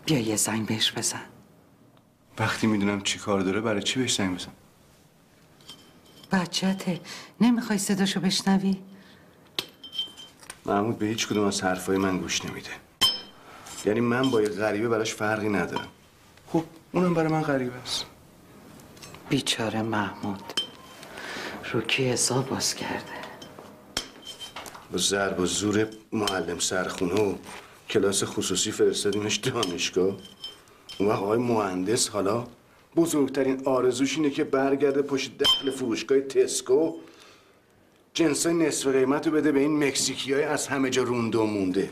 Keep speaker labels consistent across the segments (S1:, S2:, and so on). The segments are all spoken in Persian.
S1: بیا یه زنگ بهش بزن.
S2: وقتی میدونم چی کار داره برای چی بهش زنگ بزن؟
S1: بچته، نمیخوای صداشو بشنوی؟
S2: محمود به هیچ کدوم از حرفای من گوش نمیده. یعنی من با یه غریبه براش فرقی ندارم. خب اونم برای من غریبه است.
S1: بیچاره محمود روکی حساب باز کرده.
S2: با ضرب و زور معلم سرخونه و کلاس خصوصی فرستادیمش دانشگاه. اون وقت آقای مهندس حالا بزرگترین آرزوش اینه که برگرده پشت دخل فروشگاه تسکو جنسای نصف قیمت رو بده به این مکزیکیای از همه جا رونده و مونده.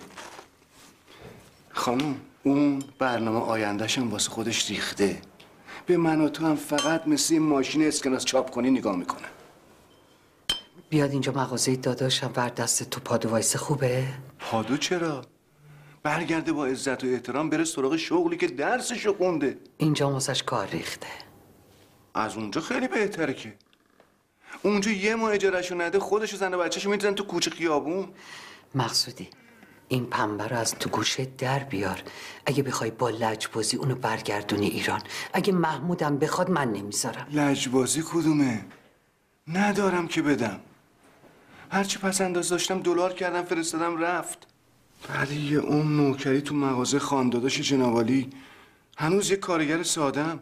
S2: خانم اون برنامه آیندهش هم واسه خودش ریخته. به من و تو هم فقط مثل این ماشین اسکناس چاپ کنی نگاه میکنه.
S1: بیاد اینجا مغازه داداشم بر دست تو پادو وایس خوبه؟
S2: پادو چرا؟ برگرده با عزت و احترام بره سراغ شغلی که درسشو خونده.
S1: اینجا واسش کار ریخته.
S2: از اونجا خیلی بهتره که. اونجا یه ماه اجارهشو نده خودشو زن و بچه‌شو می‌ریزن تو کوچه خیابون.
S1: مقصودی این پنبه رو از تو گوشت در بیار. اگه بخوای با لجبازی اونو برگردونی ایران. اگه محمودم بخواد من نمیذارم.
S2: لجبازی کدومه؟ ندارم که بدم. هرچی پس انداز داشتم دلار کردم فرستادم رفت. ولی اون نوکری تو مغازه خانداداش جنابالی هنوز یه کارگر ساده‌ام.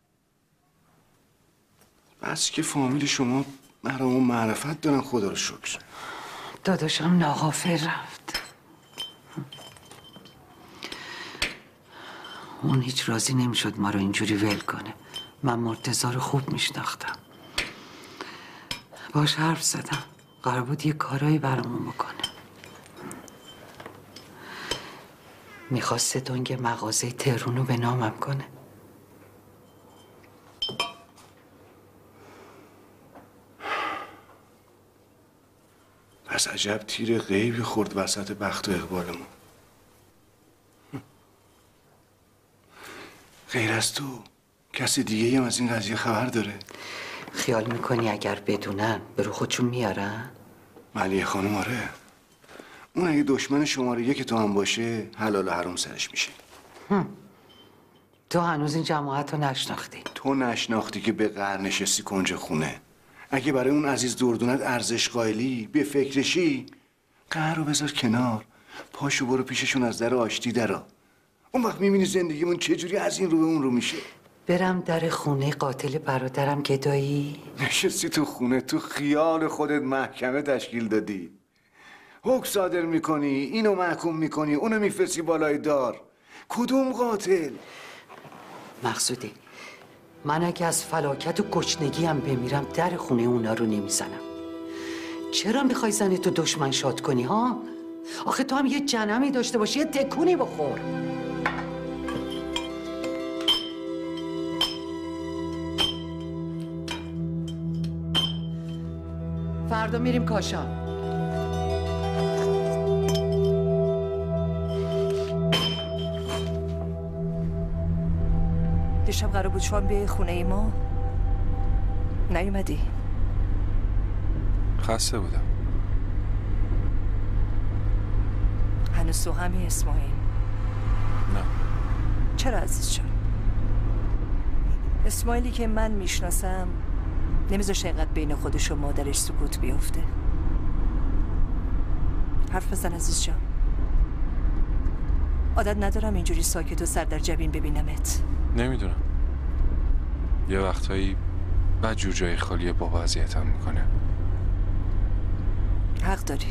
S2: بس که فامیل شما مرام و معرفت دارن خدا رو شکر.
S1: داداشم ناغافل رفت. اون هیچ راضی نمیشد ما رو اینجوری ول کنه. من مرتضی رو خوب میشناختم. باش حرف زدم. قرار بود یه کارایی برامون بکنه. میخواسته دنگ مغازه تهرون رو به نامم کنه.
S2: پس عجب تیر غیبی خورد وسط بخت و اقبالمون. غیر از تو کسی دیگه هم از این قضیه خبر داره؟
S1: خیال میکنی اگر بدونن به رو خودشون میارن؟
S2: ملیه خانم آره. اون اگه دشمن شماره 1 تو هم باشه حلال و حرام سرش میشه.
S1: تو هنوز این جماعت رو نشناختی.
S2: تو نشناختی که به قهر نشستی کنج خونه. اگه برای اون عزیز دردونت ارزش قائلی به فکرشی قهر رو بذار کنار. پاشو برو پیششون از در آشتی درا. اون وقت میبینی زندگیمون چجوری از این رو به اون رو میشه.
S1: برم در خونه قاتل برادرم گدایی؟
S2: نشستی تو خونه تو خیال خودت محکمه تشکیل دادی. حکم صادر میکنی اینو محکوم میکنی اونو میفرستی بالای دار. کدوم قاتل؟
S1: مقصودی من اگه از فلاکت و گشنگی هم بمیرم در خونه اونا رو نمیزنم. چرا میخوای زنی تو دشمن شاد کنی ها؟ آخه تو هم یه جنمی داشته باشی یه تکونی بخور. فردا میریم کاشان.
S3: دیشب قرار بود شام بیای خونه ای ما نیومدی.
S4: خسته بودم.
S3: هنوز تو همی اسماعیل؟
S4: نه.
S3: چرا عزیز جان؟ اسماعیلی که من میشناسم نمیذاشه اینقدر بین خودش و مادرش سکوت بیفته. حرف بزن عزیز جان. عادت ندارم اینجوری ساکت و سر در جبین ببینمت.
S4: نمیدونم. یه وقتایی بد جور جای خالی بابا اذیتم میکنه.
S3: حق داری.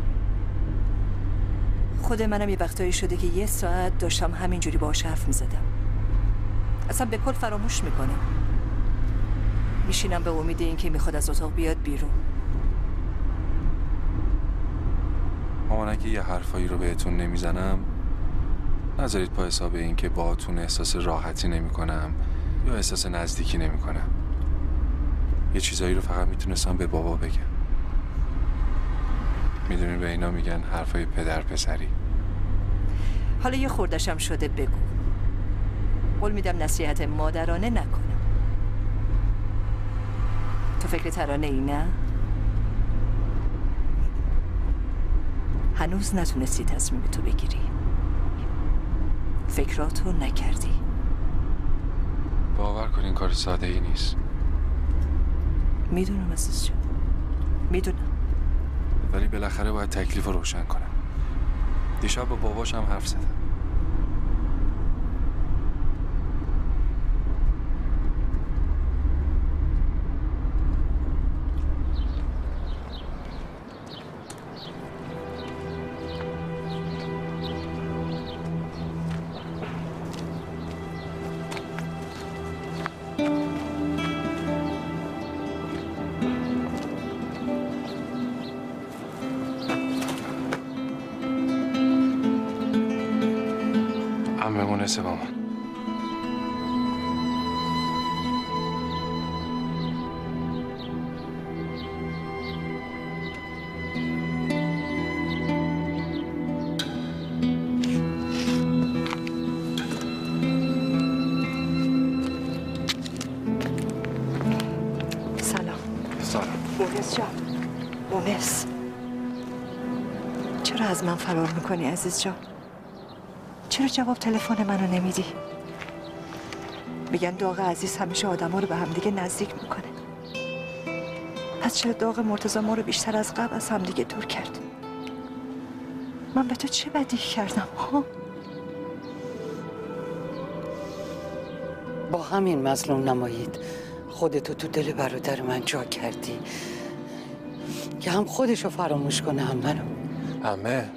S3: خود منم یه وقتایی شده که 1 ساعت داشتم همینجوری باهاش حرف میزدم. اصلا به کل فراموش میکنم. میشینم به امید این که میخواد از اتاق بیاد بیرون.
S4: مامان اگه یه حرفایی رو بهتون نمیزنم نذارید پا حساب این که باهاتون احساس راحتی نمیکنم یا احساس نزدیکی نمیکنم. یه چیزایی رو فقط میتونستم به بابا بگم. میدونی به اینا میگن حرفای پدر پسری.
S3: حالا یه خوردشم شده بگو. قول میدم نصیحت مادرانه نکنم. تو فکر ترانه ای نه؟ هنوز نتونستی تصمیم تو بگیری. فکراتو نکردی.
S4: باور کن این کار ساده ای نیست.
S3: میدونم عزیز جان، میدونم.
S4: ولی بالاخره باید تکلیف رو روشن کنم. دیشب با باباشم حرف زدم. مونس با من.
S3: سلام.
S4: سلام.
S3: مونس جان. مونس، چرا از من فرار میکنی عزیز جان؟ چرا جواب تلفن منو نمیدی؟ میگن داغ عزیز همیشه آدما رو به همدیگه نزدیک میکنه. پس چرا داغ مرتضی ما رو بیشتر از قبل از همدیگه دور کرد؟ من به تو چه بدی کردم ها؟
S1: با همین مظلوم نمایید خودتو تو دل برادر من جا کردی که هم خودشو فراموش کنه هم منو.
S4: عمه،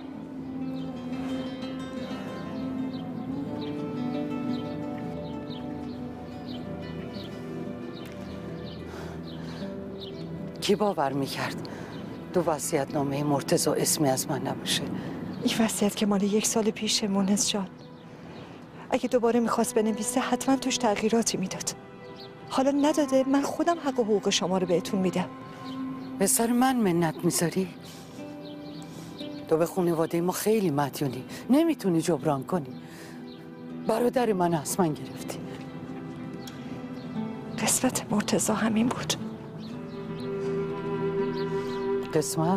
S1: کی باور میکرد تو وصیت‌نامه مرتضی اسمی از من نباشه؟
S3: این وصیت که مال 1 سال پیشه مونس جان. اگه دوباره میخواست بنویسه حتما توش تغییراتی میداد. حالا نداده، من خودم حق و حقوق شما رو بهتون میدم.
S1: به سر من منت میذاری؟ تو به خانواده ما خیلی مدیونی، نمیتونی جبران کنی. برادر من از من گرفتی.
S3: قسمت مرتضی همین بود.
S1: قسمت؟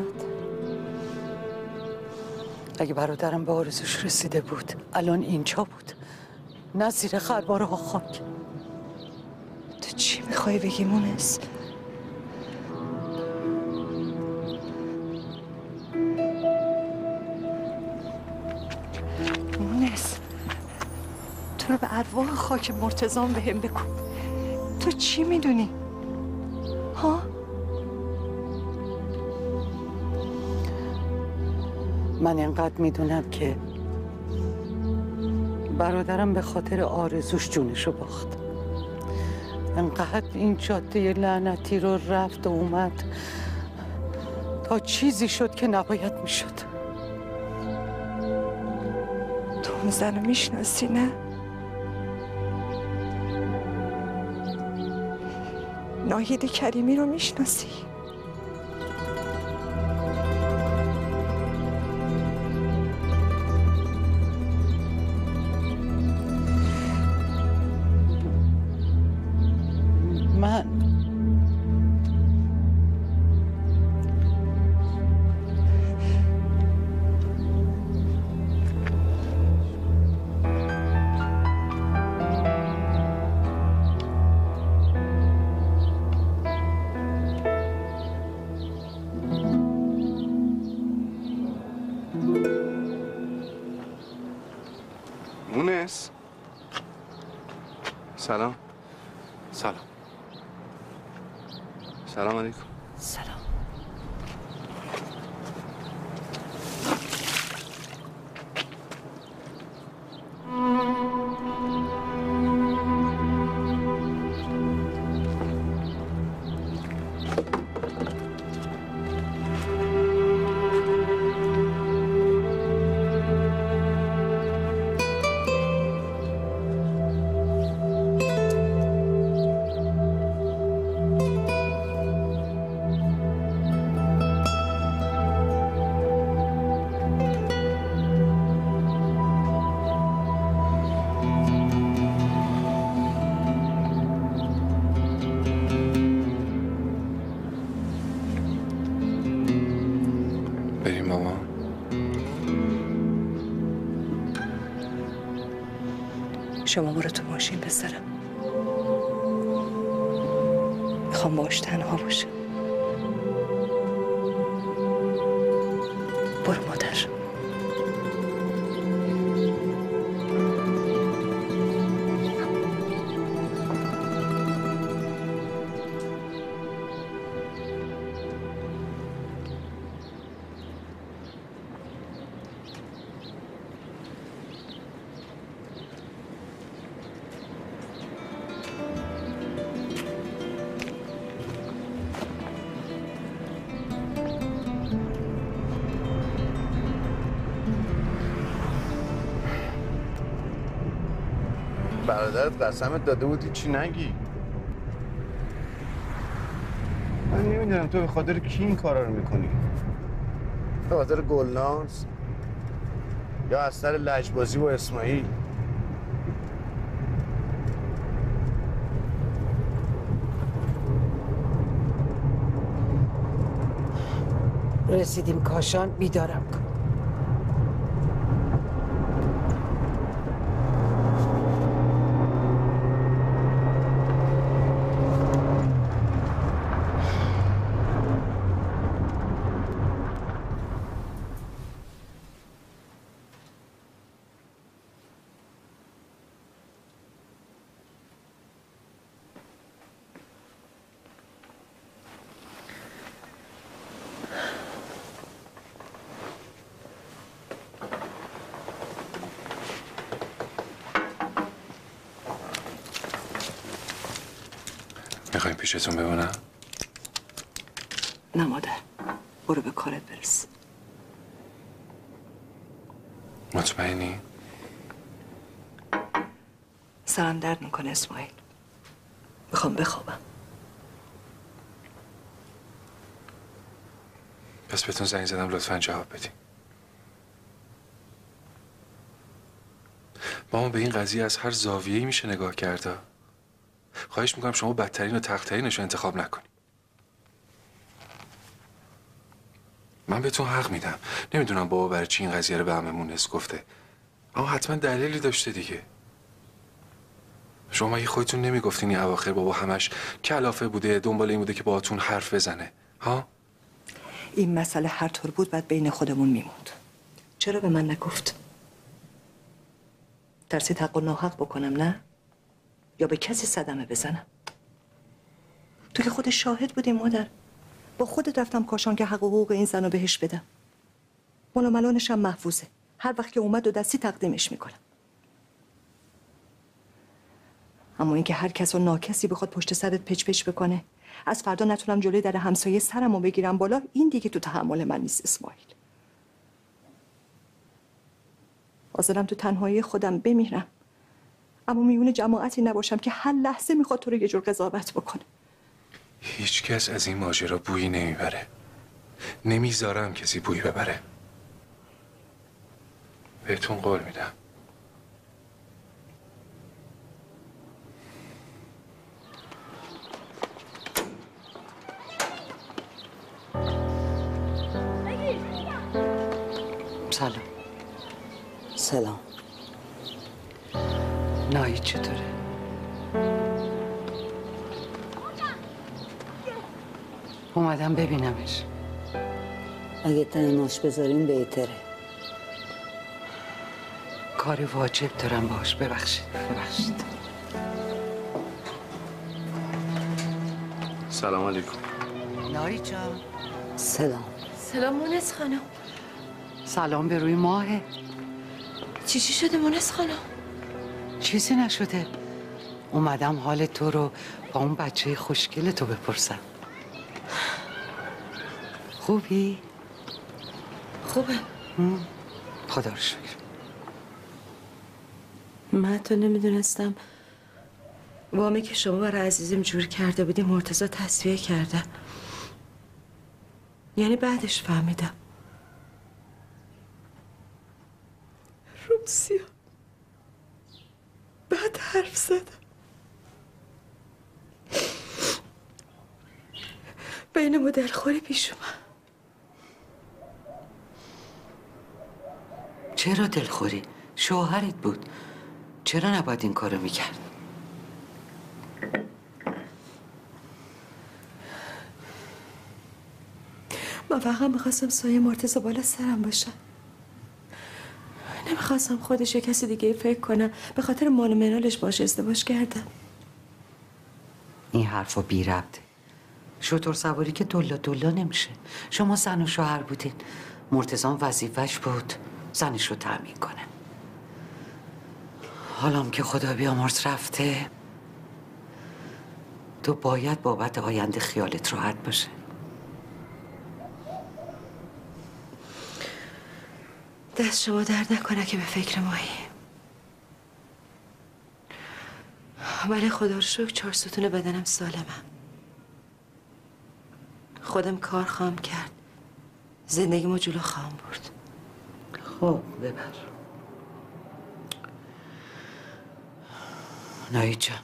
S1: اگه برادرم به آرزوش رسیده بود الان اینجا بود، نه زیر خروارها خاک.
S3: تو چی میخوای بگی مونس؟ مونس، تو رو به ارواح خاک مرتضام بهم بگو. تو چی میدونی؟ ها؟
S1: من اینقدر میدونم که برادرم به خاطر آرزوش جونشو باخت. انقدر این جاده لعنتی رو رفت و اومد تا چیزی شد که نباید میشد.
S3: تو اون زن رو میشناسی نه؟ ناهید کریمی رو میشناسی؟
S2: مونس، سلام.
S4: سلام.
S2: سلام علیکم.
S3: سلام.
S4: بریم ماما.
S3: شما برو تو ماشین پسرم. میخوام باش تنها باشم. برو مادر.
S2: برادرت قسمت داده بودی چی نگی؟ من نمیدونم تو به خاطر کی این کارا رو میکنی؟ به خاطر گلناز؟ یا از سر لجبازی با اسماعیل؟
S1: رسیدیم کاشان، بیدارم کن.
S4: میخوایم پیشتون بمونم؟
S3: نه مادر، برو به کارت برس.
S4: مطمئنی؟
S3: سرم درد میکنه اسماعیل. میخوام بخوابم.
S4: پس بهتون زنگ زدم لطفاً جواب بدین. ما به این قضیه از هر زاویه‌ای میشه نگاه کرده. خواهش میکنم شما بدترین و تقترینش رو انتخاب نکنید. من بهتون حق میدم. نمیدونم بابا برای چی این قضیه رو به عممون نس گفته. اما حتما دلیلی داشته دیگه. شما اگه خودتون نمیگفتین این اواخر بابا همش کلافه بوده، دنبال این بوده که باهاتون حرف بزنه، ها؟
S3: این مسئله هر طور بود بعد بین خودمون میموند. چرا به من نگفت؟ ترسید حق و ناحق بکنم، نه؟ یا به کسی صدمه بزنم؟ تو که خود شاهد بودی مادر. با خودت رفتم کاشان که حق و حقوق این زن رو بهش بدم. مال و ملانش هم محفوظه. هر وقت که اومد و دستی تقدیمش میکنم. اما اینکه هر کس و ناکسی بخواد پشت سرت پچ پچ بکنه، از فردا نتونم جلوی در همسایه سرمو بگیرم بالا، این دیگه تو تحمل من نیست اسماعیل. حاضرم تو تنهایی خودم بمیرم، اما میون جماعتی نباشم که هر لحظه میخواد تو رو یه جور قضاوت بکنه.
S4: هیچ کس از این ماجرا بویی نمیبره. نمیذارم کسی بویی ببره. بهتون قول میدم.
S1: سلام.
S5: سلام.
S1: ناهید چطوره؟ اومدم ببینمش.
S5: اگه تنهاش بذارین بهتره.
S1: کار واجب دارم باش. ببخشید.
S2: سلام علیکم.
S1: ناهید جان.
S5: سلام.
S6: سلام مونس خانم.
S1: سلام به روی ماهه.
S6: چی شده مونس خانم؟
S1: چیزی نشده. اومدم حال تو رو با اون بچه خوشگل تو بپرسم. خوبی؟
S6: خوبه.
S1: خدا رو شکر.
S6: من حتی نمیدونستم وامی که شما برای عزیزم جور کرده بودی مرتضی تصفیه کرده. یعنی بعدش فهمیدم. روسیا بعد حرف زدم. بین ما دلخوری پیش اومد.
S1: چرا دلخوری؟ شوهرت بود. چرا نباید این کارو میکرد؟
S6: من فقط میخواستم سایه مرتضی بالا سرم باشم. نمیخواستم خودش یا کسی دیگه فکر کنم به خاطر مال و منالش باش ازدواج کردم.
S1: این حرفا بی ربطه. شطور سواری که دلا نمیشه. شما زن و شوهر بودین. مرتضی وظیفه‌اش بود زنش رو تأمین کنه. حالام که خدا بیامرز رفته، تو باید بابت آینده خیالت راحت باشه.
S6: دست شما درد نکنه که به فکر مایی. ولی خدا رو شکر 4 ستون بدنم سالمم. خودم کار خواهم کرد، زندگیمو جلو خواهم برد.
S1: خب ببر. نایید جان،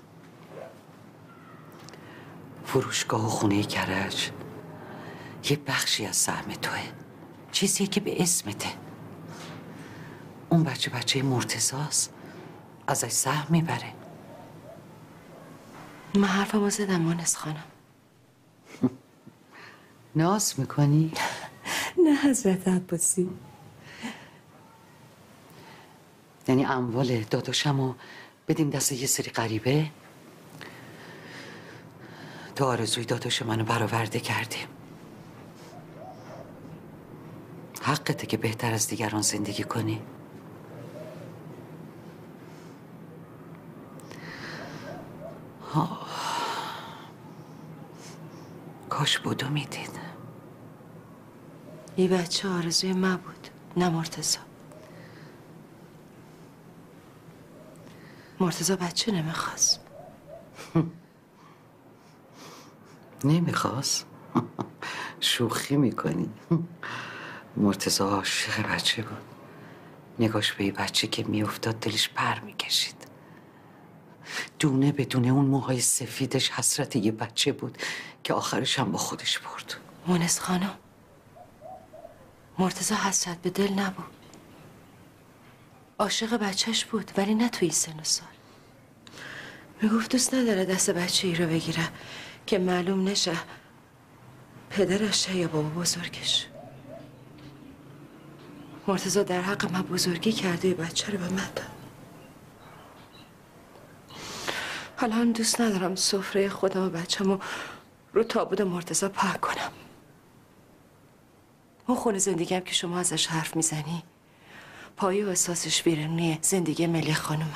S1: فروشگاه و خونه کرج یه بخشی از سهم توه. چیزیه که به اسمته. اون بچه مرتضاست، ازش سهم میبره.
S6: من حرفمو زدم مونس خانم.
S1: ناز میکنی؟
S6: نه حضرت عباسی.
S1: یعنی اموال داداشمو بدیم دست یه سری غریبه؟ تو آرزوی داداش منو برآورده کردیم. حقته که بهتر از دیگران زندگی کنی. کاش بدو میدید.
S6: یه بچه آرزوی من بود، نه مرتضی. مرتضی بچه نمیخواست.
S1: نمیخواست؟ شوخی میکنی؟ مرتضی عاشق بچه بود. نگاش به یه بچه که میافتاد دلش پر میکشید. دونه بدونه اون موهای سفیدش حسرت یه بچه بود که آخرش هم با خودش برد.
S6: مونس خانم، مرتضی حسرت به دل نبود. عاشق بچهش بود، ولی نه توی سن و سال. میگفت دوست نداره دست بچه ای رو بگیره که معلوم نشه پدرشه یا بابا بزرگش. مرتضی در حق من بزرگی کرده، یه بچه رو به من داد. حالا دوست ندارم سفره خودم و بچه‌مو رو تابوت مرتضی پاک کنم. اون خونه زندگیم که شما ازش حرف میزنی پایه و اساسش بیرونی زندگی ملی خانومه.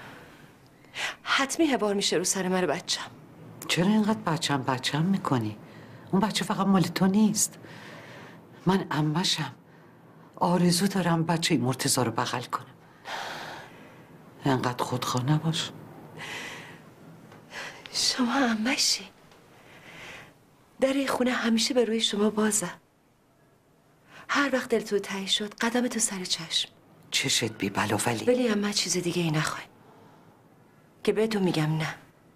S6: حتمی هبار میشه رو سر من بچم.
S1: چرا اینقدر بچم میکنی؟ اون بچه فقط مال تو نیست. من عمشم. آرزو دارم بچه مرتضی رو بغل کنم. اینقدر خودخواه نباش.
S6: شما عمشی. در این خونه همیشه به روی شما بازه. هر وقت دلتو تهی شد قدمتو سر چشم.
S1: چشت بی بلا
S6: ولی اما چیز دیگه ای نخوای که بهتون میگم نه.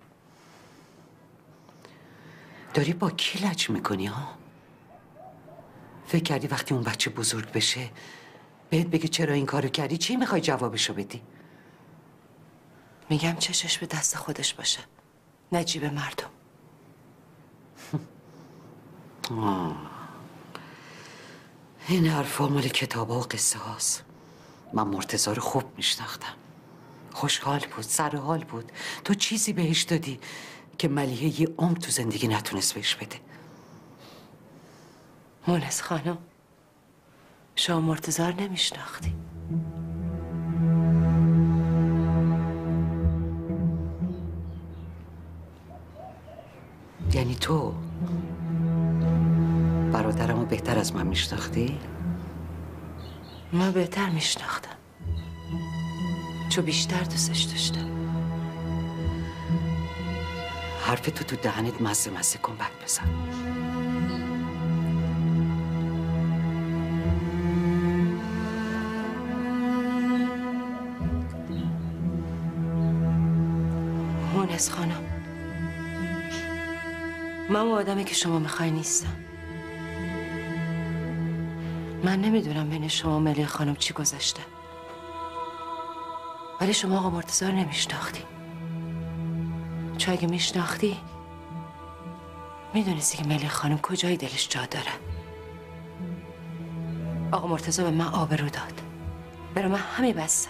S1: داری با کی لج میکنی ها؟ فکر کردی وقتی اون بچه بزرگ بشه بهت بگه چرا این کارو کردی چی میخوای جوابشو بدی؟
S6: میگم چشش به دست خودش باشه، نه جیب مردم.
S1: این حرفا مال کتابا و قصه هاست. من مرتضی رو خوب میشناختم. خوشحال بود، سر حال بود. تو چیزی بهش دادی که ملیحه یه عمر تو زندگی نتونست بهش بده.
S6: مونس خانم، شما مرتضی رو نمیشناختی.
S1: یعنی تو برادرمو بهتر از من میشناختی؟
S6: من بهتر میشناختم چون بیشتر دوستش داشتم.
S1: حرفتو تو دهنت مزه کن بعد بزن.
S6: مونس خانم، من اون آدمی که شما میخوای نیستم. من نمیدونم بین شما و ملی خانم چی گذشته. ولی شما آقا مرتضی رو نمیشناختی. چون اگه میشناختی میدونستی که ملیح خانم کجای دلش جا داره. آقا مرتضی به من آبرو داد، برای من همه بسته.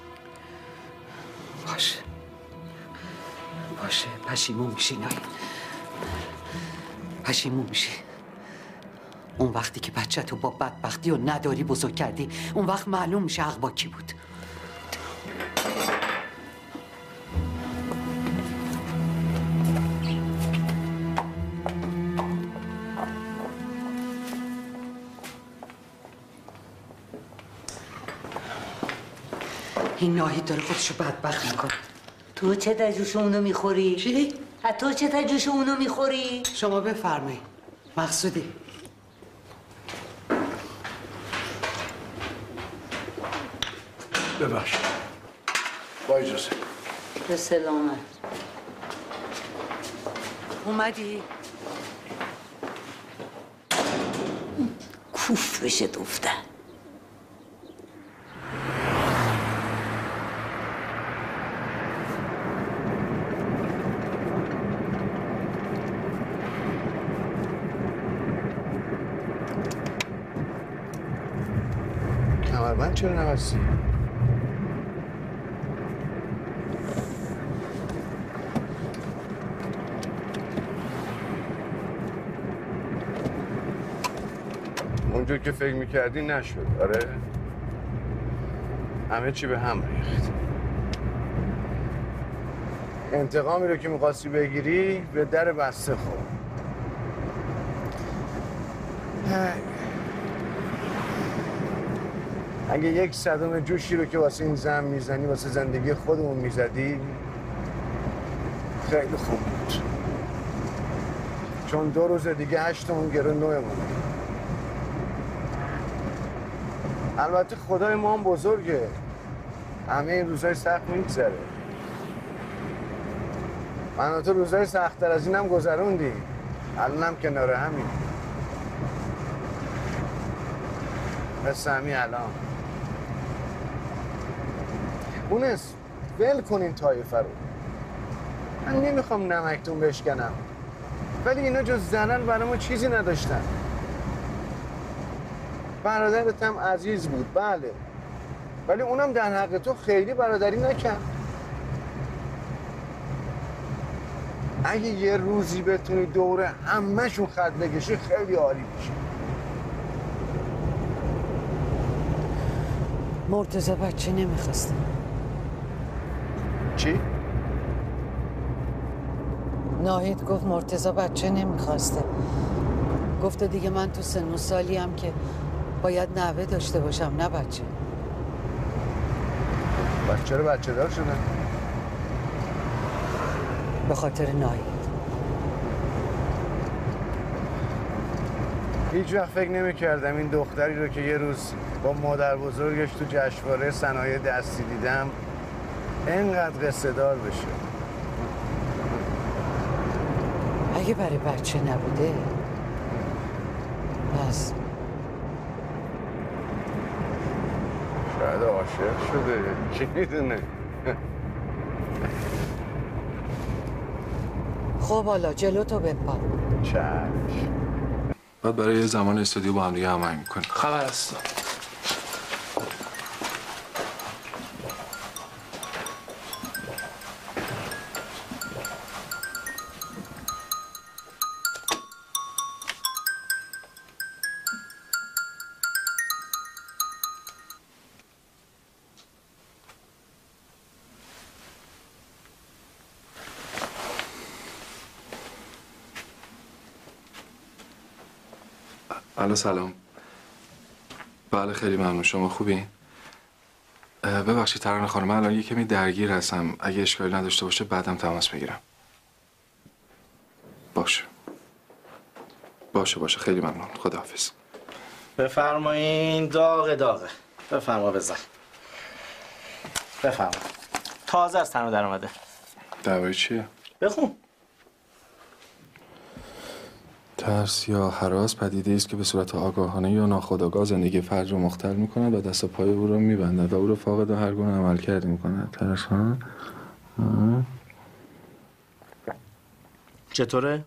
S1: باشه پشیمون میشی نایی، پشیمون میشی. اون وقتی که بچه تو با بدبختی و نداری بزرگ کردی، اون وقت معلوم میشه حق با کی بود. این ناهید داره خودشو بدبخت میکنه.
S5: تو چه تجوش اونو میخوری؟
S1: چی؟
S5: تو چه تجوش اونو میخوری؟
S1: شما بفرمایید. مقصودی
S2: ببخش. با اجازه.
S5: به سلامت.
S1: اومدی؟
S5: کوف بشه دفتر.
S2: کمربند چرا نبستی؟ اونجور که فکر میکردی نشد. آره؟ همه چی به هم ریخت. انتقامی رو که می‌خواستی بگیری به در بسته خورد. اگه 1/100 جوشی رو که واسه این زن میزنی واسه زندگی خودمون میزدی خیلی خوب بود. چون 2 روز دیگه 8 اون گرو 9 مون. البته خدای ما هم بزرگه، همه این روزهای سخت میگذره. من و تو روزهای سخت‌تر از اینم گذروندیم، الانم کنار همین. مثل همین الان. مونس ول کن این طایفه رو. من نمیخوام نمکتون بشکنم، ولی اینا جز زنن برای ما چیزی نداشتن. برادرت هم عزیز بود، بله، ولی اونم در حق تو خیلی برادری نکرد. اگه یه روزی بتونی دوره همه‌شون خط بکشی خیلی عالی میشه.
S1: مرتضی بچه نمیخواسته.
S2: چی؟
S1: ناهید گفت مرتضی بچه نمیخواسته. گفته دیگه من تو سن و سالی هم که باید نوه داشته باشم، نه بچه.
S2: بچه رو بچه دار شدن؟
S1: به خاطر ناهید.
S2: هیچ وقت فکر نمی‌کردم این دختری رو که یه روز با مادر بزرگش تو جشنواره صنایع دستی دیدم اینقدر قصه دار بشه.
S1: اگه برای بچه نبوده پس
S2: شاید عاشق شده، کی میدونه.
S1: خب حالا جلو تو بپا.
S2: چشم.
S4: بعد برای یه زمان استودیو با هم دیگه هماهنگ می‌کنیم.
S7: خبر هستم.
S4: الو سلام. بله خیلی ممنون. شما خوبین؟ ببخشید ترانه خانم، من الان یه کمی درگیر هستم. اگه اشکالی نداشته باشه بعدم تماس بگیرم. باشه خیلی ممنون. خداحافظ.
S7: بفرمایین. داغه بفرما بزن. بفرما. تازه از تنها در اومده.
S4: دعوای چیه؟
S7: بخون.
S4: ترس یا هراس پدیده است که به صورت آگاهانه یا ناخودآگاه زندگی فرد رو مختل می‌کند و دست و پای او را می‌بندد و او را فاقد هر گونه عملکرد می‌کند. ترس ها؟
S7: چطوره؟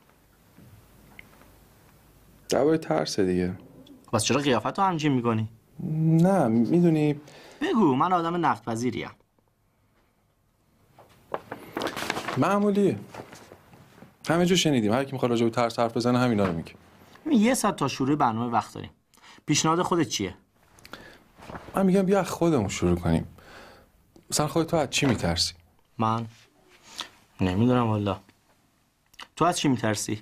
S4: درباره ترس دیگه.
S7: واسه چرا قیافت رو همچین میکنی؟
S4: نه میدونی
S7: بگو، من آدم نقدپذیریم.
S4: معمولیه. همه جو شنیدیم، هر کی میخواد راجع به ترس حرف بزنه همینا رو میگه.
S7: یه ساعت تا شروع برنامه وقت داریم. پیشنهاد خودت چیه؟
S4: من میگم بیا خودمون شروع کنیم. مثلا خودت تو از چی میترسی؟
S7: من نمیدونم والا. تو از چی میترسی؟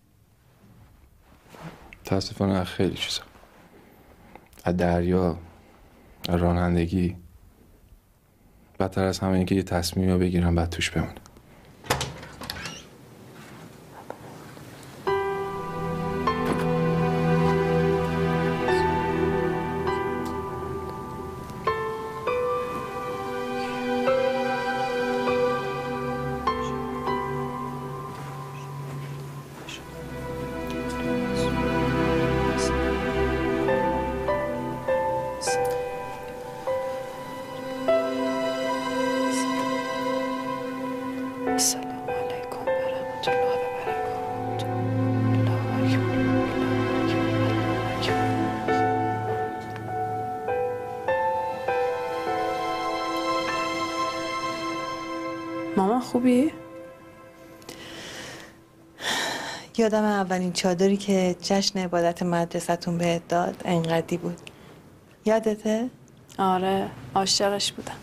S4: متاسفانه از خیلی چیزا. از دریا، از رانندگی. بدتر از همه اینکه یه تصمیمی رو بگیرم بعد توش بمونم.
S8: مامان خوبی؟
S9: یادم اولین چادری که جشن عبادت مدرسه‌تون بهت داد انقدی بود. یادته؟
S8: آره، عاشقش بودم.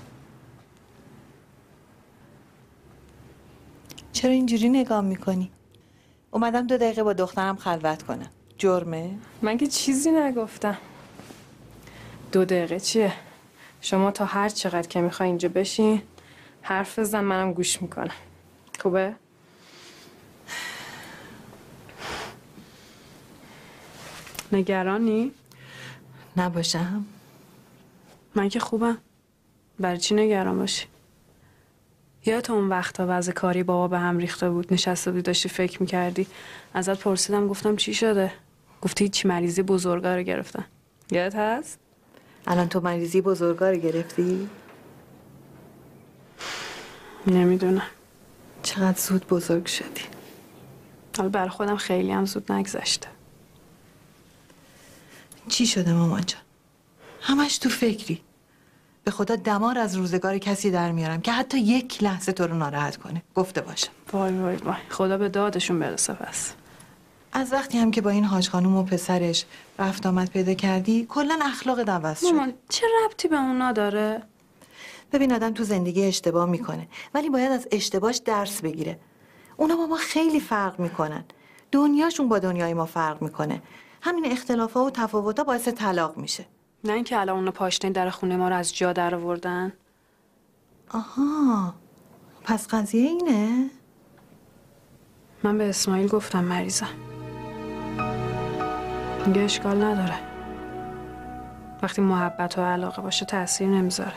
S9: چرا اینجوری نگاه میکنی؟ اومدم 2 دقیقه با دخترم خلوت کنم. جرمه؟
S8: من که چیزی نگفتم. 2 دقیقه چیه؟ شما تا هر چقدر که میخوای اینجا بشین حرف بزن، منم گوش میکنم. خوبه؟ نگرانی؟
S9: نباشم؟
S8: من که خوبم. برای چی نگران باشی؟ یادت اون وقتا وضع کاری بابا به هم ریخته بود، نشسته بودی داشتی فکر میکردی، ازت پرسیدم گفتم چی شده؟ گفتی هیچی، مریضی بزرگا رو گرفتن. یادت هست؟
S9: الان تو مریضی بزرگا رو گرفتی؟
S8: نمیدونم.
S9: چقدر زود بزرگ شدی.
S8: حالا برای خودم خیلی هم زود نگذشته.
S9: چی شده مامان جان؟ همش تو فکری. به خدا دمار از روزگار کسی در میارم که حتی یک لحظه تو رو ناراحت کنه. گفته باشم.
S8: وای وای وای، خدا به دادشون برسه. پس
S9: از وقتی هم که با این حاج خانوم و پسرش رفت آمد پیدا کردی کلا اخلاقت عوض شد.
S8: مامان چه ربطی به اونا داره؟
S9: ببین آدم تو زندگی اشتباه میکنه ولی باید از اشتباهش درس بگیره. اونا با ما خیلی فرق میکنن. دنیاشون با دنیای ما فرق میکنه. همین اختلافا و تفاوتا باعث طلاق میشه.
S8: نه اینکه الان اونا پاشنه در خونه ما رو از جا در آوردن.
S9: آها، پس قضیه اینه؟
S8: من به اسماعیل گفتم مریضم. میگه اشکال نداره. وقتی محبت و علاقه باشه تأثیر نمیذاره.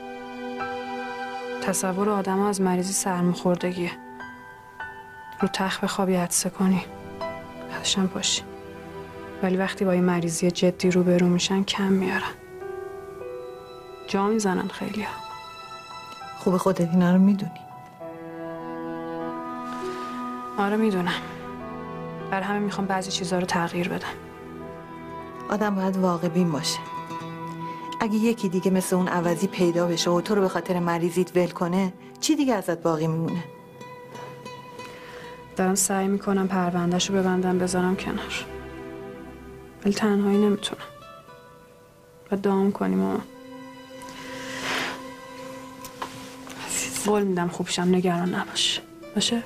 S8: تصور آدم از مریضی سرماخوردگیه. رو تخت بخوابی عطسه کنی، بعدشم پاشی. ولی وقتی با این مریضی جدی روبرو میشن کم میارن. جا میزنن خیلی ها.
S9: خوب خودت اینا رو میدونی.
S8: آره میدونم. برای همین میخوام بعضی چیزها رو تغییر بدم.
S9: آدم باید واقع بین باشه. اگه یکی دیگه مثل اون عوضی پیدا بشه و تو رو به خاطر مریضیت ول کنه، چی دیگه ازت باقی میمونه؟
S8: دارم سعی میکنم پروندهشو ببندم بذارم کنار. ولی تنهایی نمیتونم. باید دعام کنیم مامان. قول میدم خوب شم، نگران نباش. باشه؟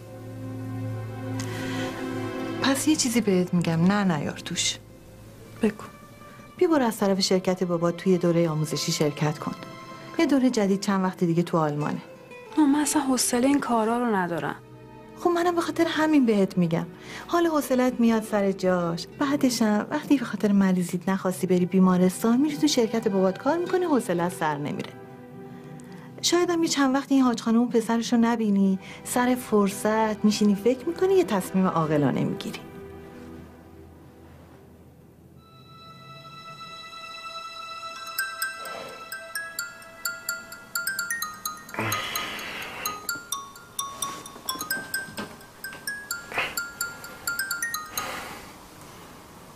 S9: پس یه چیزی بهت میگم، نه نیار توش.
S8: بگو.
S9: بیا برو از طرف شرکت بابا توی دوره آموزشی شرکت کن. یه دوره جدید چند وقت دیگه تو آلمانه.
S8: من اصلا حوصله این کارا رو ندارم.
S9: خب منم به خاطر همین بهت میگم. حال حوصلت میاد سر جاش. بعدشم وقتی به خاطر مریضیت نخواستی بری بیمارستان، میری تو شرکت بابات کار میکنی، حوصله‌ات سر نمیره. شاید هم یه چند وقت این حاج خانم پسرشو نبینی، سر فرصت میشینی فکر میکنی، یه تصمیم عاقلانه میگیری.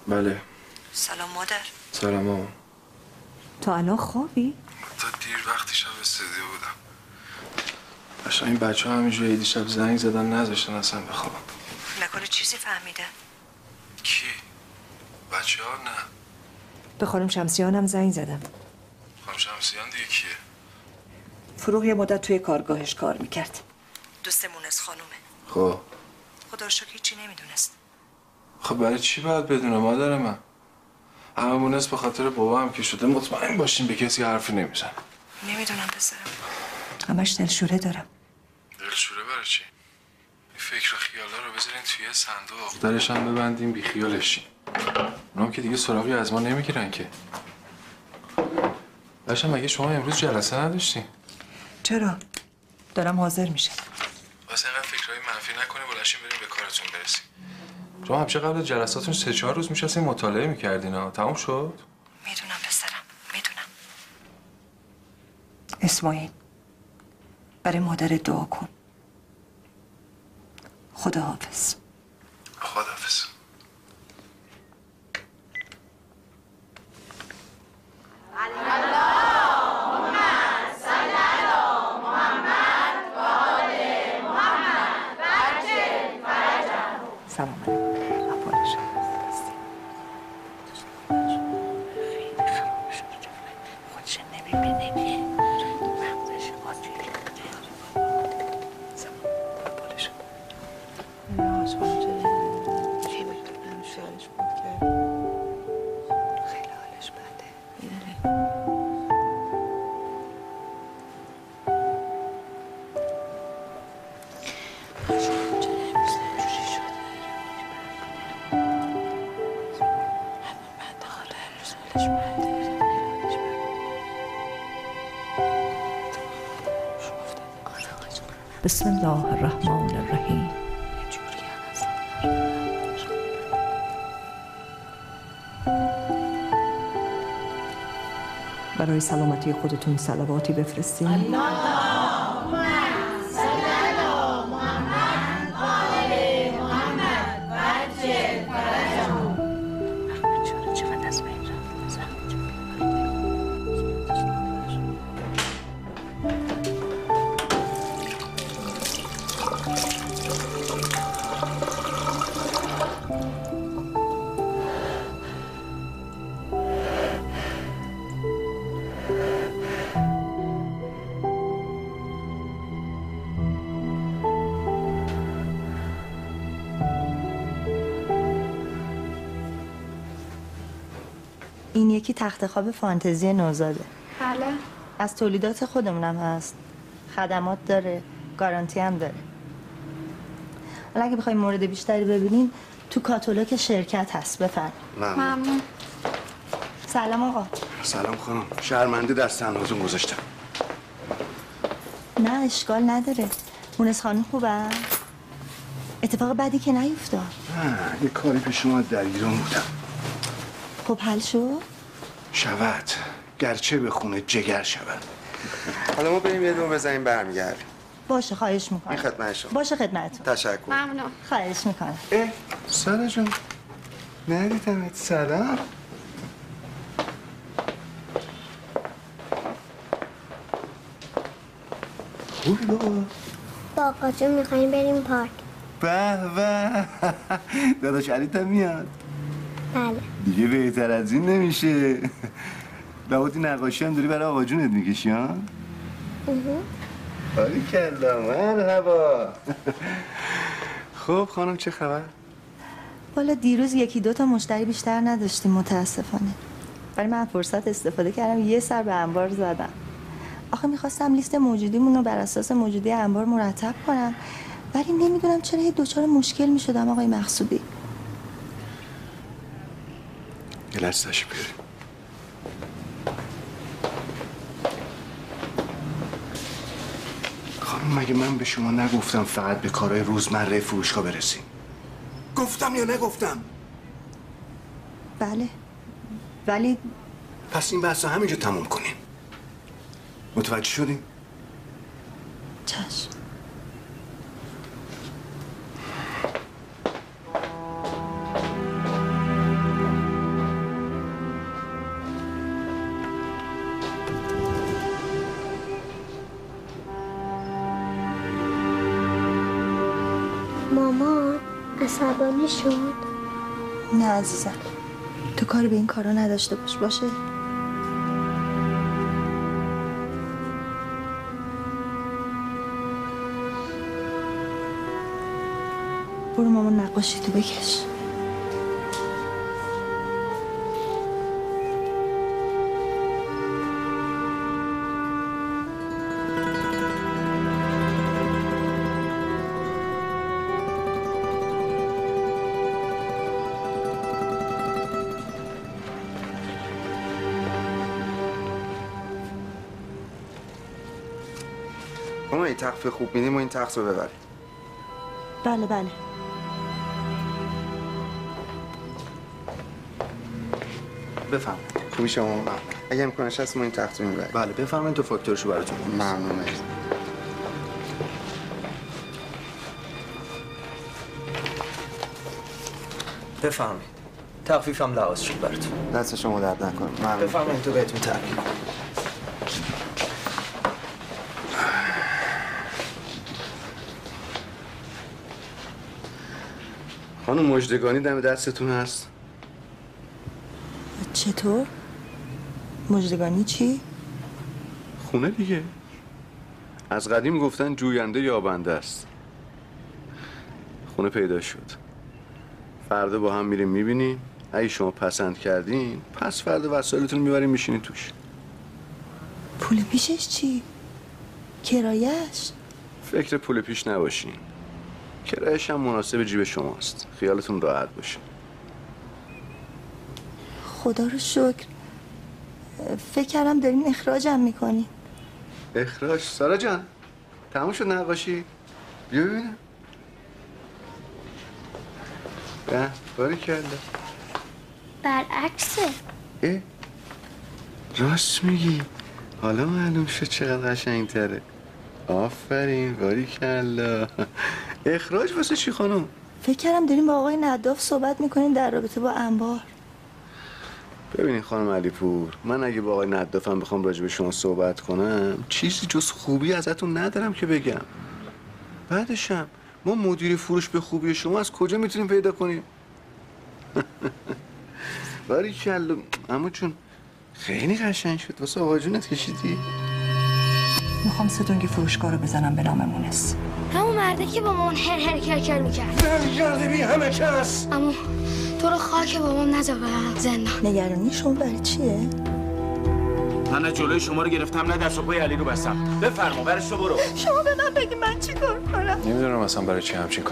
S4: بله.
S3: سلام مادر.
S4: سلام ماما.
S3: تو الان خوابی؟
S4: تا دیر وقتی شب استودیو بودم. اصلا این بچه ها همینجوری دیشب زنگ زدن نذاشتن اصلا بخوابم.
S3: نکنه چیزی فهمیده؟
S4: کی؟ بچه ها نه.
S3: به خانم شمسیانم زنگ زدم.
S4: خانم شمسیان دیگه کیه؟
S3: فروغ یه مدت توی کارگاهش کار میکرد. دوست مونس خانومه.
S4: خب
S3: خدا رو شکر هیچی نمیدونست.
S4: خب برای چی باید بدونه مادر من؟ همه مونس به خاطر بابا هم که شده مطمئن باشین به کسی حرفی نمیزن.
S3: نمیدونم پسرم. همش دلشوره دارم.
S4: دلشوره برای چی؟ این فکر و خیالا رو بذارین توی صندوق درش هم ببندیم بی خیالش شین. اونام که دیگه سراغی از ما نمیگیرن که. باشم مگه شما امروز جلسه نداشتین؟
S3: چرا؟ دارم حاضر میشم.
S4: واسه اینقدر فکرهای منفی نکنی بلنشین بریم به کارتون برسیم. شما همیشه قبل از جلساتون 3-4 روز میشستین مطالعه میکردین ها. تموم شد؟
S3: میدونم پسرم، میدونم. اسماعیل برای مادر دعا کن. خداحافظ.
S4: خداحافظ.
S3: سلام علیکم. احوال شما؟ خودش نمیبینه که مغزش آسیبی خیلی حالش بده. بسم الله الرحمن الرحیم. برای سلامتی خودتون صلواتی بفرستین.
S9: این یکی تخت خواب فانتزی نوزاده.
S10: بله.
S9: از تولیدات خودمونم هست. خدمات داره، گارانتی هم داره. حالا اگه بخوایم مورد بیشتری ببینین تو کاتالوگ شرکت هست. بفرمایید.
S10: ممنون.
S9: سلام آقا.
S2: سلام خانم. شرمنده دست اندازون گذاشتم.
S9: نه اشکال نداره. مونس خانم خوبه؟ اتفاق بدی که نیفتاد.
S2: نه یه کاری پیش اومد درگیرم بودم.
S9: خب حل شد؟
S2: شود. گرچه به خونه جگر شود.
S11: حالا ما بریم یه دون بزنیم برمیگردیم.
S9: باشه خواهش میکنم.
S11: این خدمت شما.
S9: باشه خدمتتون.
S11: تشکر.
S10: ممنون.
S9: خواهش میکنم.
S2: سارا جون ندیدمت. سلام. خوبی بابا؟
S10: با آقا جون میخواییم بریم پارک.
S2: به به. داداش علیت هم میاد.
S10: بله.
S2: دیگه بهتر از این نمیشه. لابد نقاشی هم داری برای آقا جونت میکشی ها؟ باریکلا مرحبا. خب خانم چه خبر؟
S9: والا دیروز 1-2 تا مشتری بیشتر نداشتیم متاسفانه. ولی من فرصت استفاده کردم یه سر به انبار زدم. آخه میخواستم لیست موجودیمون رو بر اساس موجودی انبار مرتب کنم، ولی نمیدونم چرا یه دوچار مشکل میشدم آقای مقصودی.
S2: یه لحظه تشریف بیاریم. خانم مگه من به شما نگفتم فقط به کارهای روزمره فروشگاه برسیم؟ گفتم یا نگفتم؟
S9: بله ولی
S2: پس این بحث همینجا تموم کنیم. متوجه شدیم؟
S9: چشم.
S10: عصبانی شد؟
S3: نه عزیزم، تو کاری به این کارا نداشته باش. باشه؟ برو مامان نقاشی تو بکش.
S11: ما این تخفیف خوب میدیم و این تخت رو ببریم.
S3: بله بله.
S2: بفهم.
S11: خوبی شما؟ اگه امکانش هست ما این تخت رو میبریم.
S2: بله بفرمایید تو فاکتورشو براتون.
S11: ممنون.
S7: بفرمایید. تخفیفم لحاظ شد براتون.
S11: دست شما درد نکنه. ممنون.
S7: بفرمایید تو بهتون تبریک.
S2: خانم مژدگانی دم دستتون هست؟
S3: چطور؟ مژدگانی چی؟
S2: خونه دیگه. از قدیم گفتن جوینده یابنده است. خونه پیدا شد. فردا با هم میریم میبینیم. اگه شما پسند کردین پس فردا وسایلتون میبریم میشینید توش.
S3: پول پیشش چی؟ کرایهش؟
S2: فکر پول پیش نباشین. کرایه‌ش هم مناسب جیب شماست. خیالتون راحت باشه.
S3: خدا رو شکر. فکر کردم دارین اخراجم میکنین.
S2: اخراج؟ سارا جان تموم شد نقاشی؟ بیا ببینم. به باری کرده.
S10: برعکسه.
S2: اه؟ راست میگی. حالا معلوم شد چقدر قشنگ‌تره. آفرین باری کرده. اخراج واسه چی خانم؟
S3: فکر کردم دارین با آقای نداف صحبت میکنین در رابطه با انبار.
S2: ببینین خانم علیپور، من اگه با آقای ندافم بخوام راجع به شما صحبت کنم چیزی جز خوبی ازتون ندارم که بگم. بعدشم ما مدیر فروش به خوبی شما از کجا میتونیم پیدا کنیم؟ باریکلا عمو جون خیلی قشنگ شد. واسه آقا جونت کشیدی؟
S3: میخوام ستونگی فروشگاه رو بزنم به نام مونس.
S10: همون مرده که با مامان هر کرکر میکرد.
S2: برگرده بی همه کس.
S10: اما تو رو خاک بابام نذار برم زندان.
S3: نگرانی شما برای چیه؟
S12: من نه جلوی شما رو گرفتم نه دست و پای علی رو بستم. بفرما برش تو برو.
S3: شما به من بگی من چی کار کنم؟
S4: نمیدونم اصلا برای چی همچین